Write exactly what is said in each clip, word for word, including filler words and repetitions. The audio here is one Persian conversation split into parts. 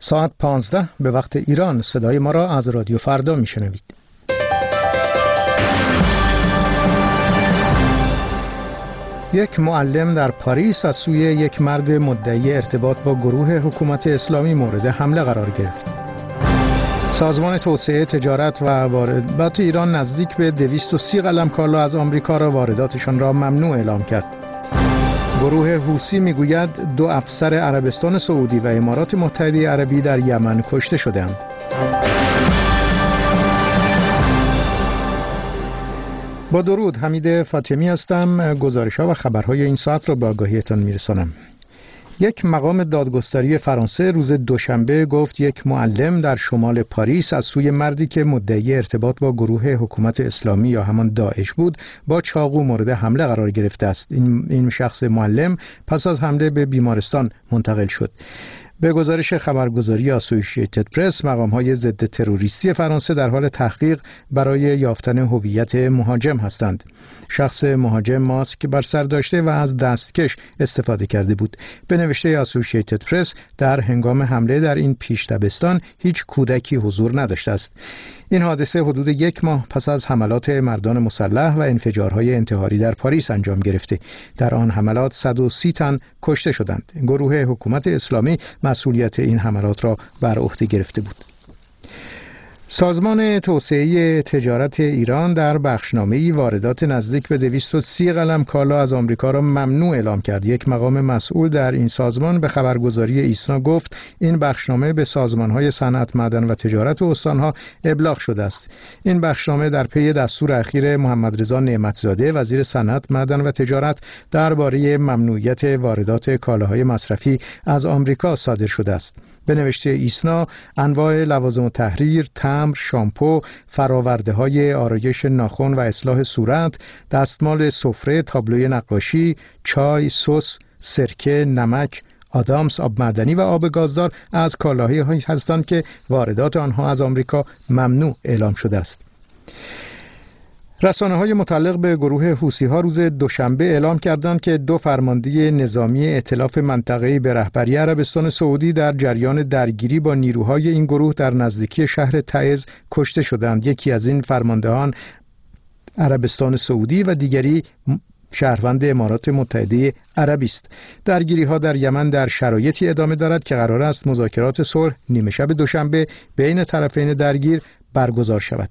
ساعت پانزده به وقت ایران صدای ما را از رادیو فردا میشنوید. یک معلم در پاریس از سوی یک مرد مدعی ارتباط با گروه حکومت اسلامی مورد حمله قرار گرفت. سازمان توسعه تجارت و واردات ایران نزدیک به دویست و سی قلم کالا از آمریکا را وارداتشان را ممنوع اعلام کرد. گروه حوثی میگوید دو افسر عربستان سعودی و امارات متحده عربی در یمن کشته شدند. با درود، حمید فاطمی هستم. گزارش‌ها و خبرهای این ساعت را به آگاهیتان میرسانم. یک مقام دادگستری فرانسه روز دوشنبه گفت یک معلم در شمال پاریس از سوی مردی که مدعی ارتباط با گروه حکومت اسلامی یا همان داعش بود با چاقو مورد حمله قرار گرفته است. این, این شخص معلم پس از حمله به بیمارستان منتقل شد. به گزارش خبرگزاری آسوشییتد پرس، مقام‌های ضد تروریستی فرانسه در حال تحقیق برای یافتن هویت مهاجم هستند. شخص مهاجم ماسک بر سر داشته و از دستکش استفاده کرده بود. به نوشته آسوشییتد پرس، در هنگام حمله در این پیش دبستان هیچ کودکی حضور نداشته است. این حادثه حدود یک ماه پس از حملات مردان مسلح و انفجارهای انتحاری در پاریس انجام گرفته. در آن حملات صد و سی تن کشته شدند. گروه حکومت اسلامی مسئولیت این حملات را بر عهده گرفته بود. سازمان توسعه تجارت ایران در بخشنامه‌ای واردات نزدیک به دویست و سی قلم کالا از آمریکا را ممنوع اعلام کرد. یک مقام مسئول در این سازمان به خبرگزاری ایسنا گفت این بخشنامه به سازمان‌های صنعت، معدن و تجارت و استان‌ها ابلاغ شده است. این بخشنامه در پی دستور اخیر محمد رضا نعمتزاده وزیر صنعت، معدن و تجارت درباره ممنوعیت واردات کالاهای مصرفی از آمریکا صادر شده است. به نوشته ایسنا، انواع لوازم تحریر، تمبر، شامپو، فراورده‌های آرایش ناخن و اصلاح صورت، دستمال سفره، تابلوی نقاشی، چای، سس، سرکه، نمک، آدامس، آب معدنی و آب گازدار از کالاهایی هستند که واردات آنها از آمریکا ممنوع اعلام شده است. رسانه‌های متعلق به گروه حوثی‌ها روز دوشنبه اعلام کردند که دو فرمانده نظامی ائتلاف منطقه‌ای به رهبری عربستان سعودی در جریان درگیری با نیروهای این گروه در نزدیکی شهر تعز کشته شدند. یکی از این فرماندهان عربستان سعودی و دیگری شهروند امارات متحده عربی است. درگیری‌ها در یمن در شرایطی ادامه دارد که قرار است مذاکرات صلح نیمه شب دوشنبه بین طرفین درگیر برگزار شود.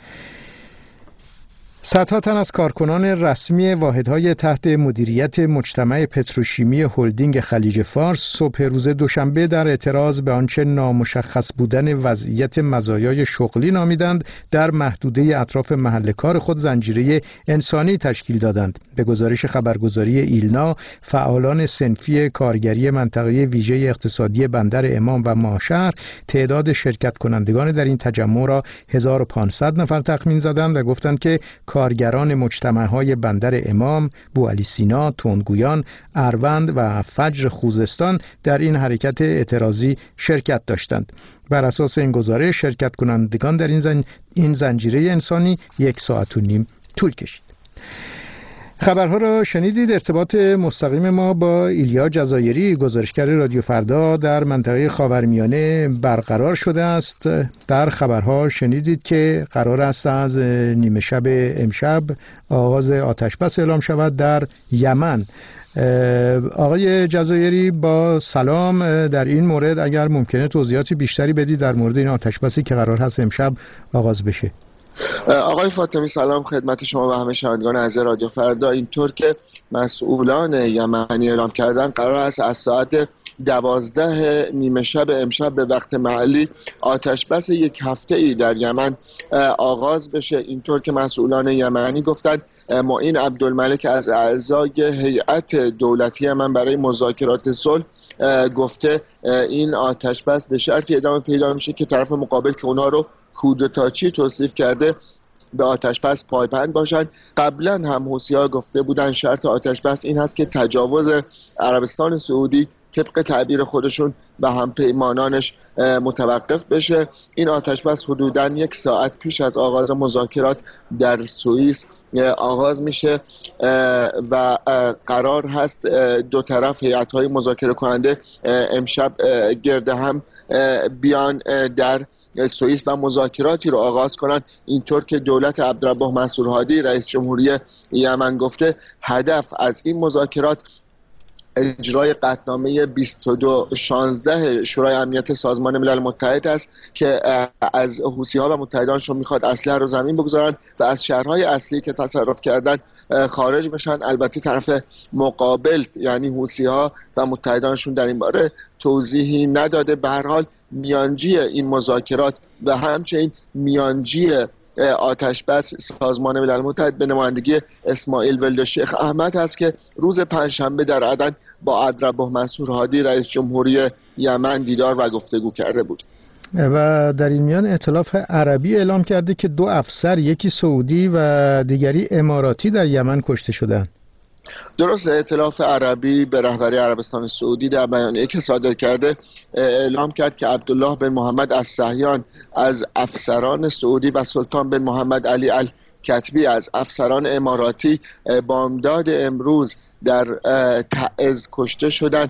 صدها تن از کارکنان رسمی واحدهای تحت مدیریت مجتمع پتروشیمی هلدینگ خلیج فارس صبح روز دوشنبه در اعتراض به آنچه نامشخص بودن وضعیت مزایای شغلی نامیدند در محدوده اطراف محل کار خود زنجیره انسانی تشکیل دادند. به گزارش خبرگزاری ایلنا، فعالان صنفی کارگری منطقه ویژه اقتصادی بندر امام و ماشهر تعداد شرکت کنندگان در این تجمع را هزار و پانصد نفر تخمین زدند و گفتند که کارگران مجتمع‌های بندر امام، بوعلی سینا، تندگویان، اروند و فجر خوزستان در این حرکت اعتراضی شرکت داشتند. بر اساس این گزارش شرکت کنندگان در این زن... این زنجیره انسانی یک ساعت و نیم طول کشید. خبرها را شنیدید. ارتباط مستقیم ما با ایلیا جزایری، گزارشگر رادیو فردا در منطقه خاورمیانه برقرار شده است. در خبرها شنیدید که قرار است از نیمه شب امشب آغاز آتشبس اعلام شود در یمن. آقای جزایری با سلام، در این مورد اگر ممکنه توضیحات بیشتری بدید در مورد این آتشبسی که قرار هست امشب آغاز بشه. آقای فاطمی سلام خدمت شما و همه شنوندگان عزیز رادیو فردا. اینطور که مسئولان یمنی اعلام کردن قرار است از ساعت دوازده نیمه شب امشب به وقت محلی آتشبس یک هفته ای در یمن آغاز بشه. اینطور که مسئولان یمنی گفتند معین عبدالملک از اعضای هیئت دولتی یمن برای مذاکرات صلح گفته این آتشبس به شرطی ادامه پیدا میشه که طرف مقابل که اونها رو کودتاچی توصیف کرده به آتشبس پایبند باشند. قبلا هم حوثی‌ها گفته بودند شرط آتشبس این هست که تجاوز عربستان سعودی طبق تعبیر خودشون و همپیمانانش متوقف بشه. این آتش بس حدوداً یک ساعت پیش از آغاز مذاکرات در سوئیس آغاز میشه و قرار هست دو طرف هیئت‌های مذاکره کننده امشب گرد هم بیان در سوئیس و مذاکراتی رو آغاز کنند. اینطور که دولت عبدالربه منصور هادی رئیس جمهوری یمن گفته هدف از این مذاکرات اجرای قطعنامه بیست و دو شانزده شورای امنیت سازمان ملل متحد است که از حوثی‌ها و متحدانشون میخواد اسلحه رو زمین بگذارن و از شهرهای اصلی که تصرف کردن خارج بشن. البته طرف مقابل یعنی حوثی‌ها و متحدانشون در این باره توضیحی نداده. به هر حال میانجی این مذاکرات و همچنین میانجی آتش بس سازمان ملل متحد به نمایندگی اسماعیل ولد شیخ احمد هست که روز پنجشنبه در عدن با عبدالربه منصور هادی رئیس جمهوری یمن دیدار و گفتگو کرده بود. و در این میان ائتلاف عربی اعلام کرده که دو افسر، یکی سعودی و دیگری اماراتی، در یمن کشته شدند. درست، ائتلاف عربی به رهبری عربستان سعودی در بیانیه‌ای که صادر کرده اعلام کرد که عبدالله بن محمد الصهیان از افسران سعودی و سلطان بن محمد علی الکتبی از افسران اماراتی بامداد امروز در تعز کشته شدند.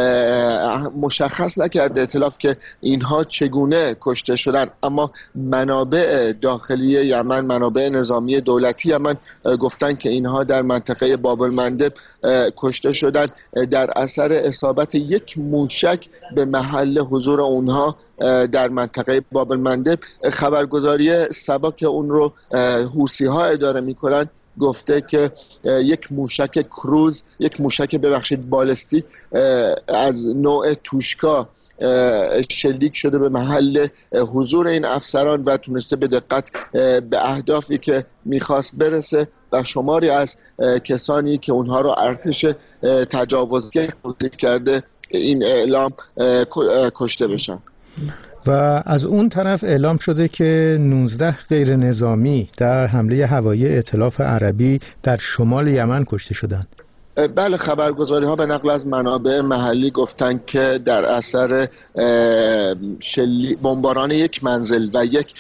مشخص نکرده ائتلاف که اینها چگونه کشته شدند، اما منابع داخلی یمن، منابع نظامی دولتی یمن گفتند که اینها در منطقه باب المندب کشته شدند در اثر اصابت یک موشک به محل حضور اونها در منطقه باب المندب. خبرگزاری سبا اون رو حوثی‌ها اداره می‌کنند گفته که یک موشک کروز، یک موشک ببخشید بالستیک از نوع توشکا شلیک شده به محل حضور این افسران و تونسته به دقت به اهدافی که میخواست برسه و شماری از کسانی که اونها رو ارتش تجاوزگر توصیف کرده این اعلام کشته بشن. و از اون طرف اعلام شده که نوزده غیر نظامی در حمله هوایی ائتلاف عربی در شمال یمن کشته شدند. بله، خبرگزاری ها به نقل از منابع محلی گفتند که در اثر شلی بمباران یک منزل و یک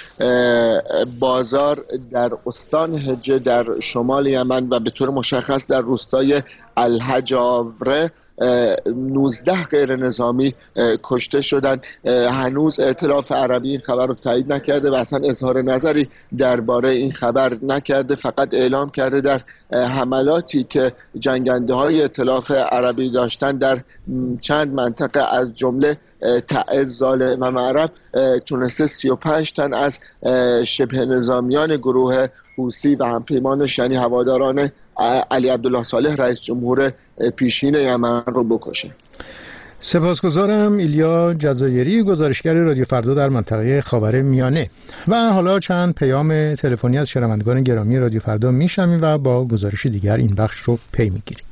بازار در استان حجه در شمال یمن و به طور مشخص در روستای الحجاوره نوزده غیر نظامی کشته شدند. هنوز ائتلاف عربی این خبر رو تایید نکرده و اصلا اظهار نظری درباره این خبر نکرده، فقط اعلام کرده در حملاتی که جنگنده های ائتلاف عربی داشتن در چند منطقه از جمله تعز، زاله و معرب تونسته سی و پنج تن از شبه نظامیان گروه حوثی و همپیمانش یعنی هواداران علی عبدالله صالح رئیس جمهور پیشین یمن رو بکشه. سپاسگزارم. ایلیا جزایری، گزارشگر رادیو فردا در منطقه خاورمیانه. و حالا چند پیام تلفنی از شنوندگان گرامی رادیو فردا میشنویم و با گزارش دیگر این بخش رو پی میگیریم.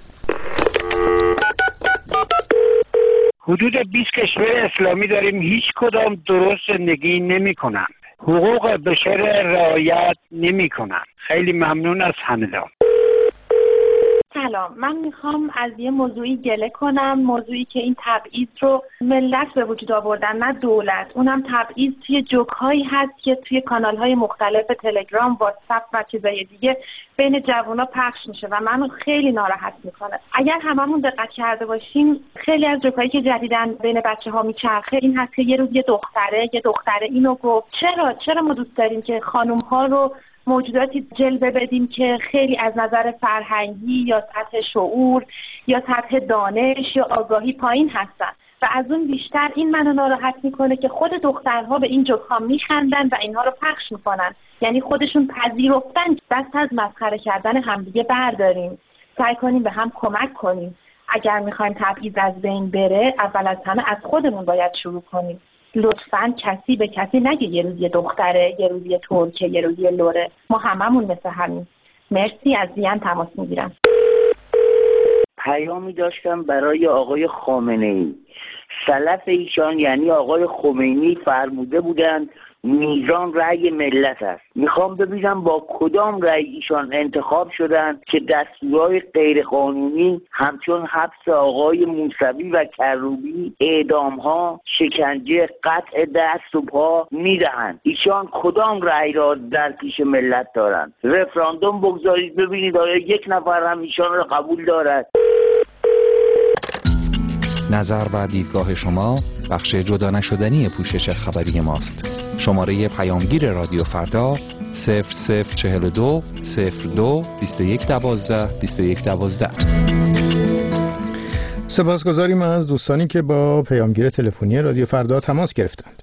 حدود بیست کشور اسلامی داریم، هیچ کدام درست زندگی نمی کنند، حقوق بشر رعایت نمی کنند. خیلی ممنون از همگان. سلام، من میخوام از یه موضوعی گله کنم، موضوعی که این تبعیض رو ملت به وجود آوردن نه دولت. اونم تبعیض توی جوک‌هایی هست که توی کانال‌های مختلف تلگرام، واتساپ و چیزای دیگه بین جوونا پخش میشه و منو خیلی ناراحت میکنه. اگر هممون دقت کرده باشیم خیلی از جوکایی که جدیدن بین بچه‌ها میچرخه این هست که یه روز یه دختره یه دختره اینو گفت. چرا چرا ما دوست داریم که خانم‌ها رو موجوداتی جلوه بدیم که خیلی از نظر فرهنگی یا سطح شعور یا سطح دانش یا آگاهی پایین هستن و از اون بیشتر این منو ناراحت میکنه که خود دخترها به این جوک‌ها میخندن و اینها رو پخش میکنن. یعنی خودشون پذیرفتن دست از مسخره کردن همدیگه برداریم، سعی کنیم به هم کمک کنیم. اگر میخوایم تبعیض از بین بره اول از همه از خودمون باید شروع کنیم. لطفاً کسی به کسی نگه یه روز یه دختره، یه روز یه ترکه، یه روز یه لوره. ما هممون مثل همین. مرسی، از زیان تماس میگیرم. پیامی داشتم برای آقای خامنه‌ای. سلف ایشان یعنی آقای خمینی فرموده بودند میزان رأی ملت است. میخوام ببینم با کدام رأی ایشان انتخاب شدن که دستورهای غیرقانونی همچون حبس آقای موسوی و کروبی، اعدامها، شکنجه، قطع دست و پا میدهند. ایشان کدام رأی را در پیش ملت دارند؟ رفراندوم بگذارید ببینید آیا یک نفر هم ایشان را قبول دارد. نظر و دیدگاه شما بخش جدا نشدنی پوشش خبری ماست. شماره پیامگیر رادیو فردا صفر صفر چهل و دو صفر دو بیست و یک دوازده بیست و یک دوازده. سپاسگزاریم از دوستانی که با پیامگیر تلفنی رادیو فردا تماس گرفتند.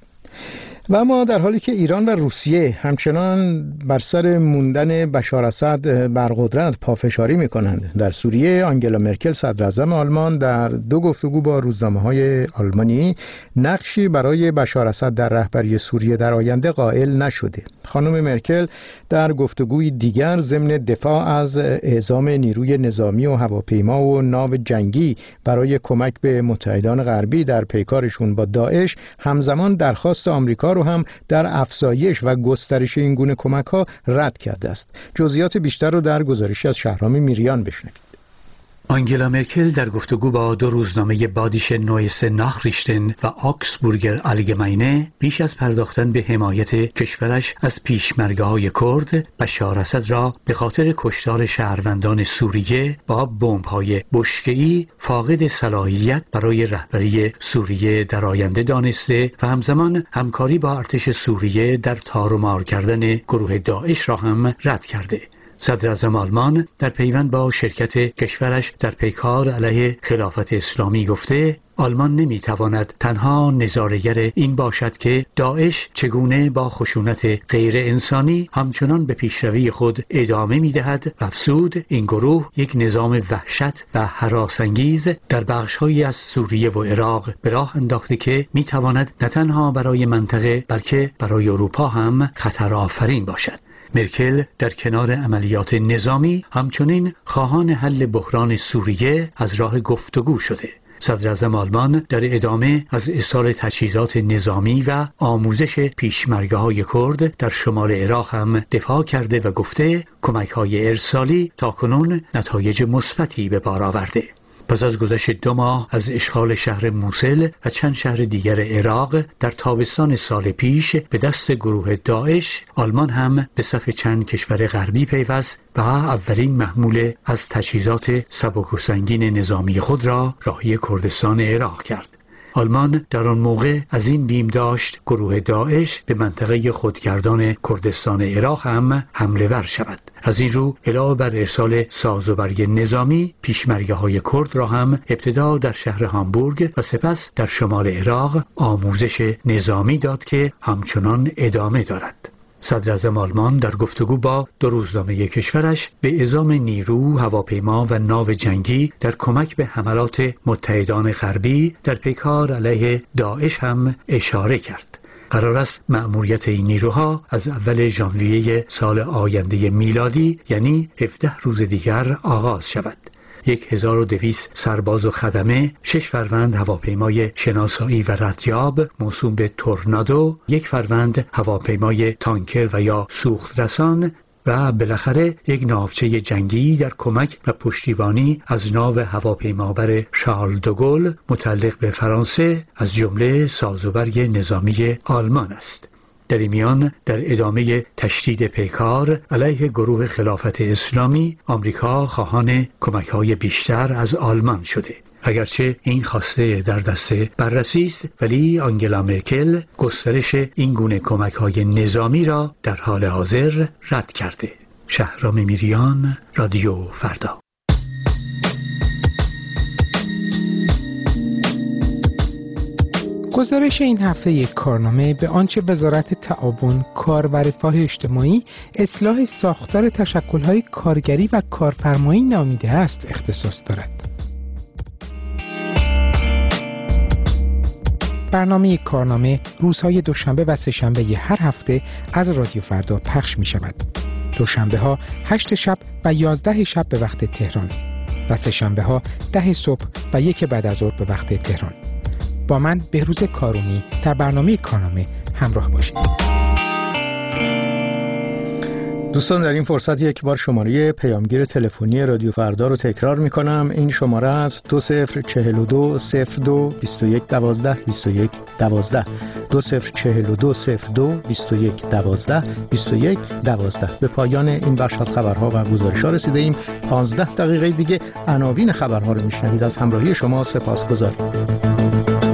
و اما در حالی که ایران و روسیه همچنان بر سر موندن بشار اسد بر قدرت پافشاری می‌کنند، در سوریه آنگلا مرکل صدراعظم آلمان در دو گفتگو با روزنامه‌های آلمانی نقشی برای بشار اسد در رهبری سوریه در آینده قائل نشده. خانم مرکل در گفتگوی دیگر ضمن دفاع از اعزام نیروی نظامی و هواپیما و ناو جنگی برای کمک به متحدان غربی در پیکارشون با داعش همزمان درخواست آمریکا رو هم در افزایش و گسترش این گونه کمک‌ها رد کرده است. جزئیات بیشتر رو در گزارشی از شهرام میریان بشنوید. آنگلا مرکل در گفتگو با دو روزنامه بادیشه نویس ناخریشتن و آکسبورگر آلگماینه بیش از پرداختن به حمایت کشورش از پیشمرگه‌های کرد، بشار اسد را به خاطر کشتار شهروندان سوریه با بمب‌های بشکه‌ای فاقد صلاحیت برای رهبری سوریه در آینده دانسته و همزمان همکاری با ارتش سوریه در تار و مار کردن گروه داعش را هم رد کرده. صدراعظم آلمان در پیوند با شرکت کشورش در پیکار علیه خلافت اسلامی گفته آلمان نمیتواند تنها نظاره‌گر این باشد که داعش چگونه با خشونت غیر انسانی همچنان به پیشروی خود ادامه میدهد و افزود این گروه یک نظام وحشت و هراس‌انگیز در بخش‌هایی از سوریه و عراق به راه انداخته که میتواند نه تنها برای منطقه بلکه برای اروپا هم خطرآفرین باشد. مرکل در کنار عملیات نظامی همچنین خواهان حل بحران سوریه از راه گفتگو شده. صدراعظم آلمان در ادامه از ارسال تجهیزات نظامی و آموزش پیشمرگه‌های کرد در شمال عراق هم دفاع کرده و گفته کمک‌های ارسالی تاکنون نتایج مثبتی به بار آورده. پس از گذشت دو ماه از اشغال شهر موصل و چند شهر دیگر عراق در تابستان سال پیش به دست گروه داعش، آلمان هم به صف چند کشور غربی پیوست و اولین محمول از تجهیزات سبک و سنگین نظامی خود را راهی کردستان عراق کرد. آلمان در آن موقع از این بیم داشت گروه داعش به منطقه خودگردان کردستان عراق هم حمله ور شود. از این رو علاوه بر ارسال ساز و برگ نظامی، پیشمرگه های کرد را هم ابتدا در شهر هامبورگ و سپس در شمال عراق آموزش نظامی داد که همچنان ادامه دارد. صدراعظم آلمان در گفتگو با دو روزنامه کشورش به اعزام نیرو، هواپیما و ناو جنگی در کمک به حملات متحدان غربی در پیکار علیه داعش هم اشاره کرد. قرار است مأموریت این نیروها از اول ژانویه سال آینده میلادی یعنی هفده روز دیگر آغاز شود. یک هزار و دویست سرباز و خدمه، شش فروند هواپیمای شناسایی و ردیاب موسوم به تورنادو، یک فروند هواپیمای تانکر و یا سوخت رسان و بالاخره یک ناوچه جنگی در کمک و پشتیبانی از ناو هواپیمابر شارل دوگل متعلق به فرانسه از جمله سازوبرگ نظامی آلمان است. در این میان در ادامه تشدید پیکار علیه گروه خلافت اسلامی، آمریکا خواهان کمک‌های بیشتر از آلمان شده. اگرچه این خواسته در دست بررسی است، ولی آنگلا مرکل گسترش این گونه کمک‌های نظامی را در حال حاضر رد کرده. شهرام میریان، رادیو فردا. گزارش این هفته یک کارنامه به آنچه وزارت تعاون، کار و رفاه اجتماعی اصلاح ساختار تشکل‌های کارگری و کارفرمایی نامیده است اختصاص دارد. برنامه کارنامه روزهای دوشنبه و سه‌شنبه هر هفته از رادیو فردا پخش می شود. دوشنبه ها هشت شب و یازده شب به وقت تهران و سه‌شنبه ها ده صبح و یک بعد از ظهر به وقت تهران. با من بهروز کارونی در برنامه کارنامه همراه باشید. دوستان، در این فرصت یک بار شماره پیامگیر تلفنی رادیو فردا رو تکرار می کنم. این شماره است دو صفر چهل و دو صفر دو بیست و یک دوازده بیست و یک دوازده دو صفر چهل و دو صفر دو بیست و یک دوازده بیست و یک دوازده. به پایان این بخش از خبرها و گزارش‌ها رسیده ایم. پانزده دقیقه دیگه عناوین خبرها رو میشنوید. از همراهی شما سپاسگزارم.